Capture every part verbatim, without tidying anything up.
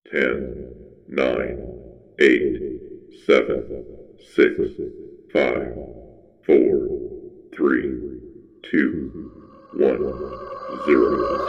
ten, nine, eight, seven, six, five, four, three, two, one, zero.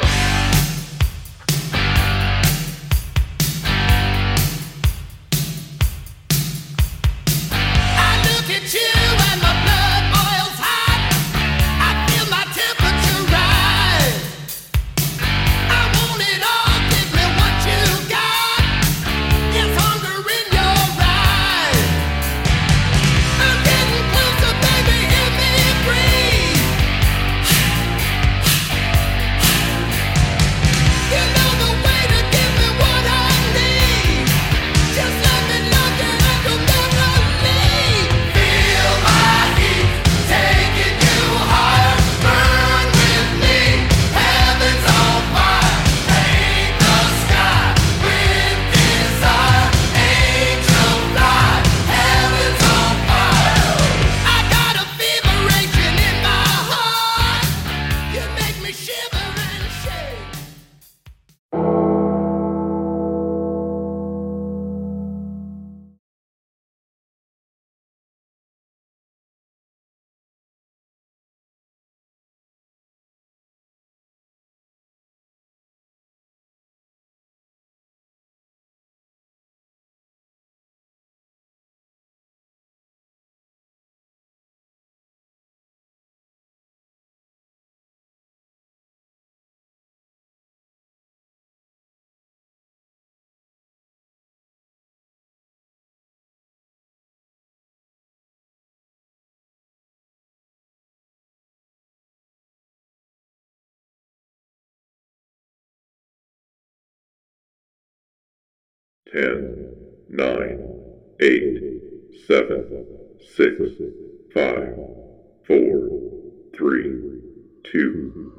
ten, nine, eight, seven, six, five, four, three, two,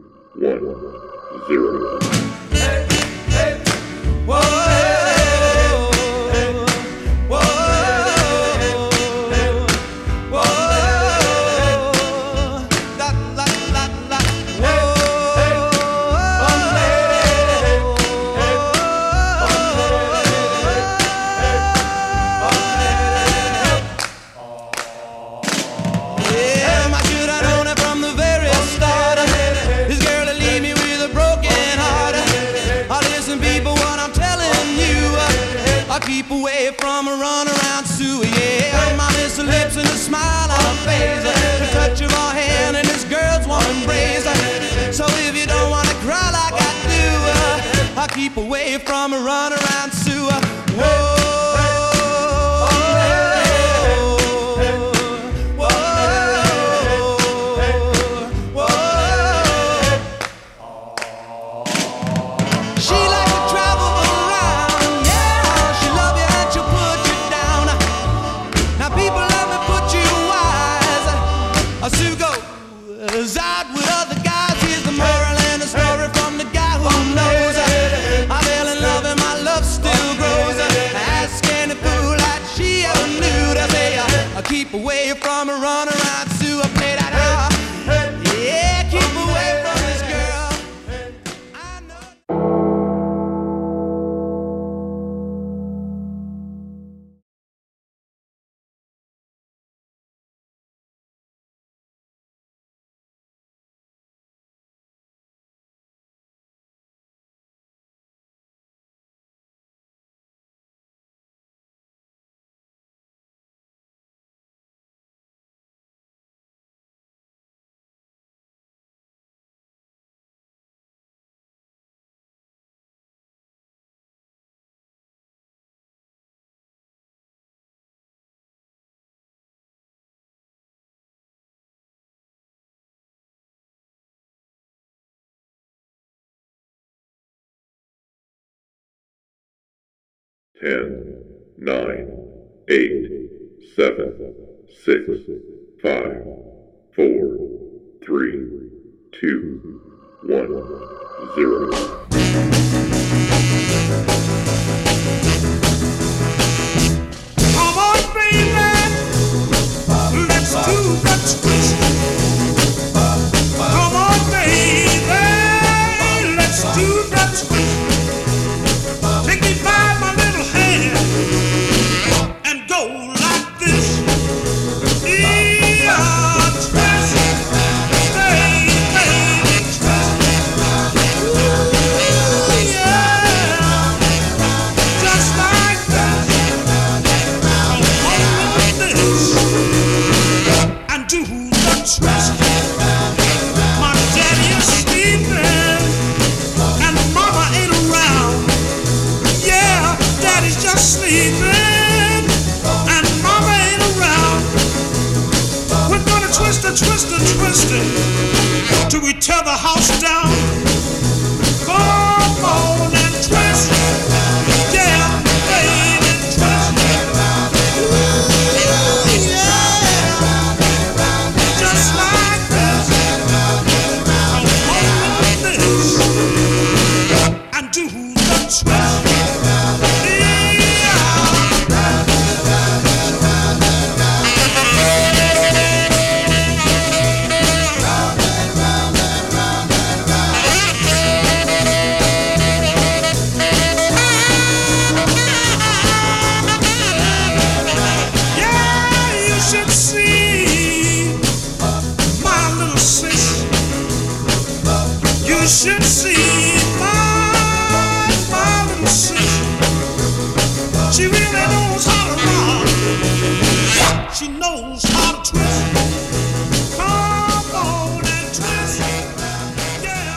one, zero. Hey, hey, whoa. Keep away from a runaround Sue, yeah. My little lips and a smile on her face, the touch of her hand and this girl's warm embrace. So if you don't wanna cry like I do, uh, I keep away from a runaround Sue. Whoa. Sue goes out with other guys. Here's the moral and a story from the guy who knows. I fell in love and my love still grows. Ask any fool like she ever knew to say I keep away from a runaround Sue. I play that hard. Yeah, keep away from this girl. I know. ten, nine, eight, seven, six, five, four, three, two, one, zero. Come on, baby, let's do that switch. Come on, baby, let's do that switch. Take me by my sleeping and mama ain't around. We're gonna twist and twist and twist it till we tear the house down. Come on and twist, yeah, baby, twist. Just like this. And do the twist. You should see my, my little sister. She really knows how to rock. She knows how to twist. Come on and twist. Yeah,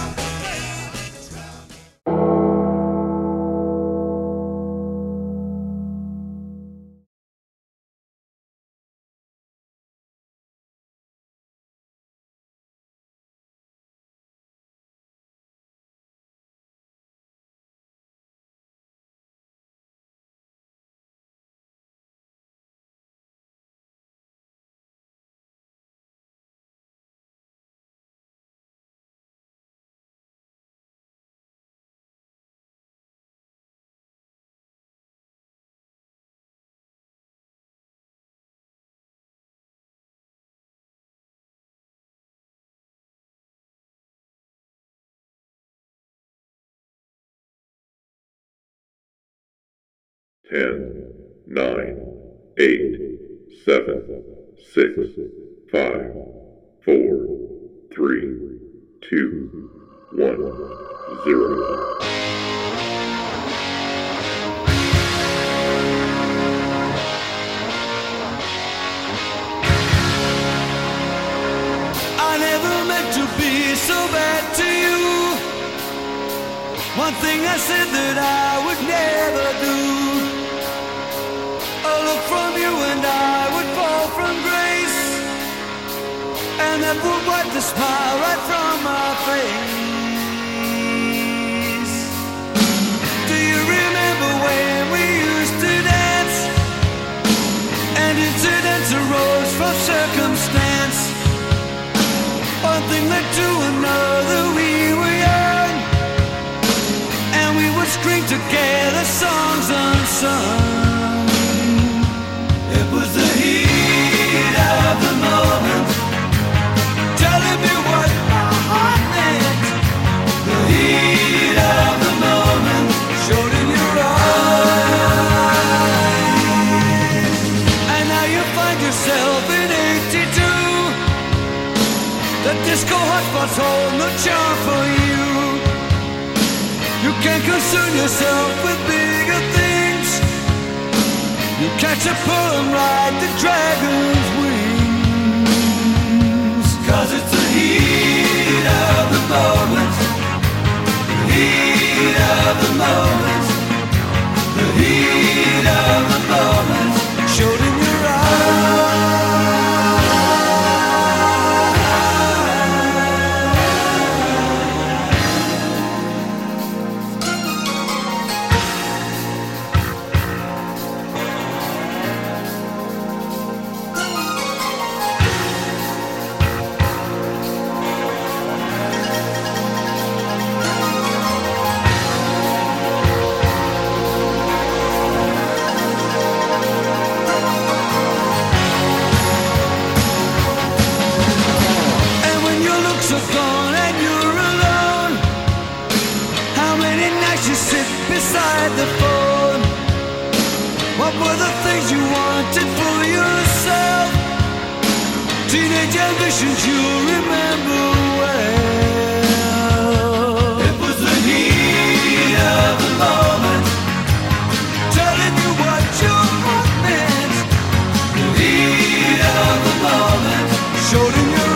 ten, nine, eight, seven, six, five, four, three, two, one, zero. I never meant to be so bad to you. One thing I said that I would never do. A look from you and I would fall from grace, and that would wipe the smile right from my face. Do you remember when we used to dance, and incidents arose from circumstance? One thing led to another, we were young, and we would scream together songs unsung. It was the heat of the moment, telling me what my heart meant. The heat of the moment showed in your eyes. And now you find yourself in eighty-two. The disco hotspots hold no charm for you. You can't concern yourself with bigger things. You catch a pull and ride the dragon's wings. Cause it's the heat of the moment. The heat of the moment. The heat of the moment showed in your eyes. The phone. What were the things you wanted for yourself? Teenage ambitions you remember well. It was the heat of the moment, telling you what your heart meant. The heat of the moment showed in your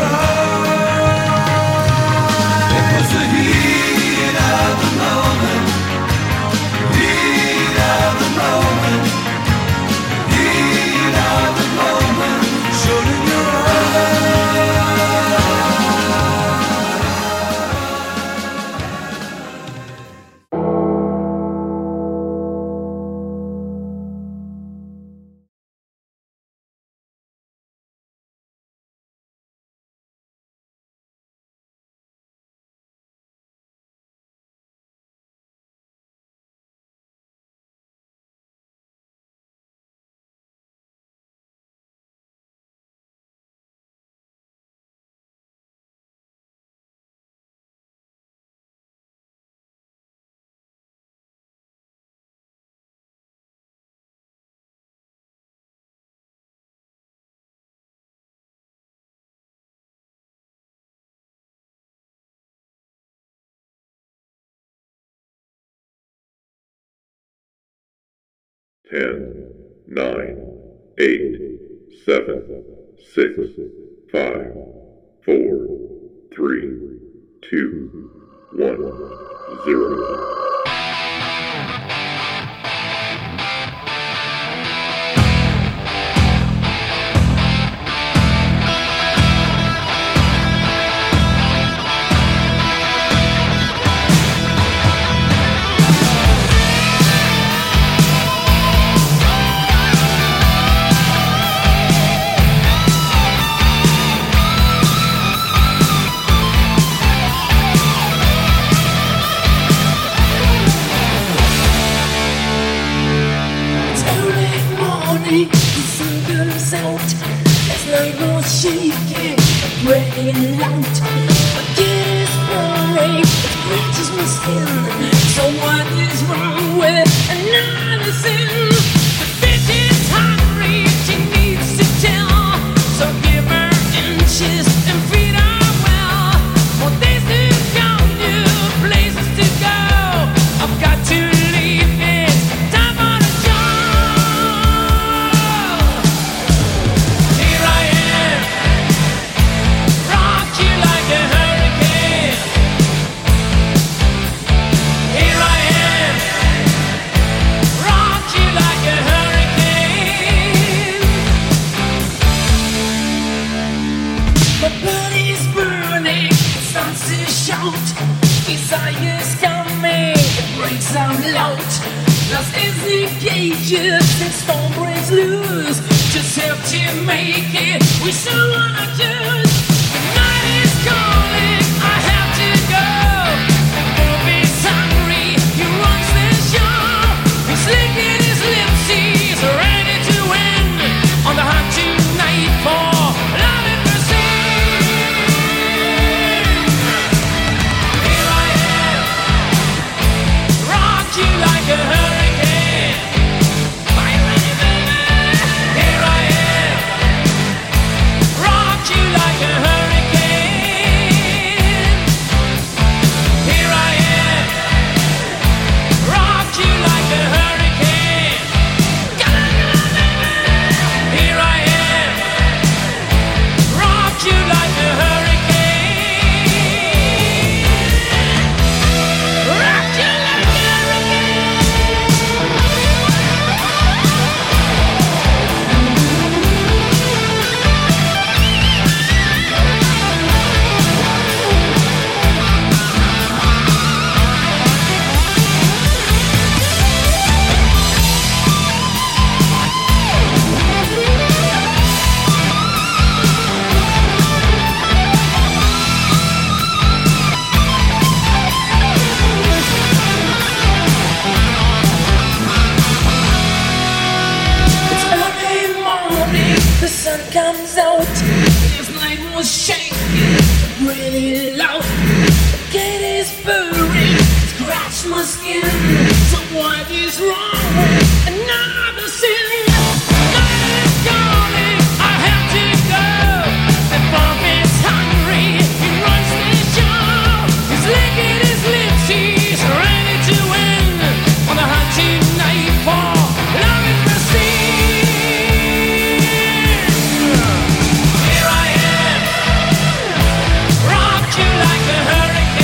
eyes. It was the heat of the moment. Heat of the moment. ten, nine, eight, seven, six, five, four, three, two, one, zero.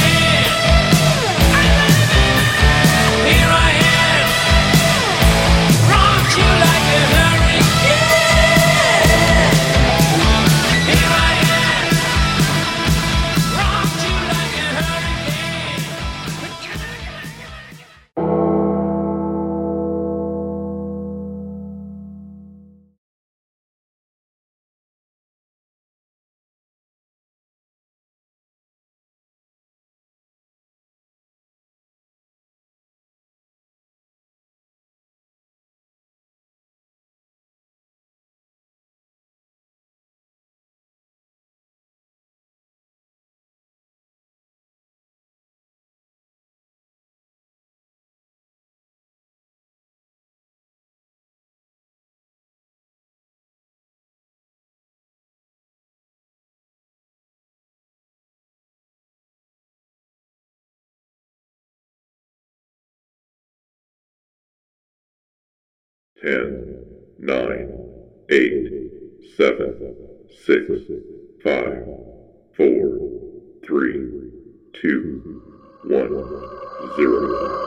Here I am. ten, nine, eight, seven, six, five, four, three, two, one, zero.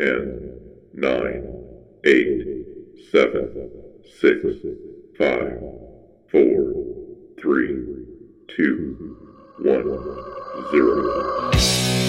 ten, nine, eight, seven, six, five, four, three, two, one, zero.